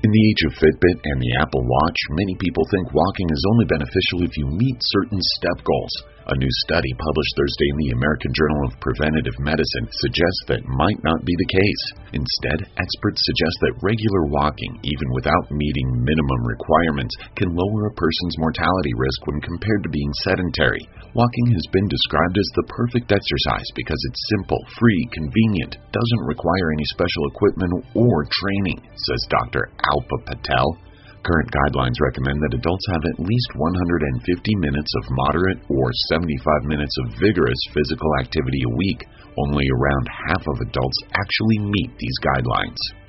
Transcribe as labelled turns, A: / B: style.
A: In the age of Fitbit and the Apple Watch, many people think walking is only beneficial if you meet certain step goals. A new study published Thursday in the American Journal of Preventive Medicine suggests that might not be the case. Instead, experts suggest that regular walking, even without meeting minimum requirements, can lower a person's mortality risk when compared to being sedentary. Walking has been described as the perfect exercise because it's simple, free, convenient, doesn't require any special equipment or training, says Dr. Alpa Patel. Current guidelines recommend that adults have at least 150 minutes of moderate or 75 minutes of vigorous physical activity a week. Only around half of adults actually meet these guidelines.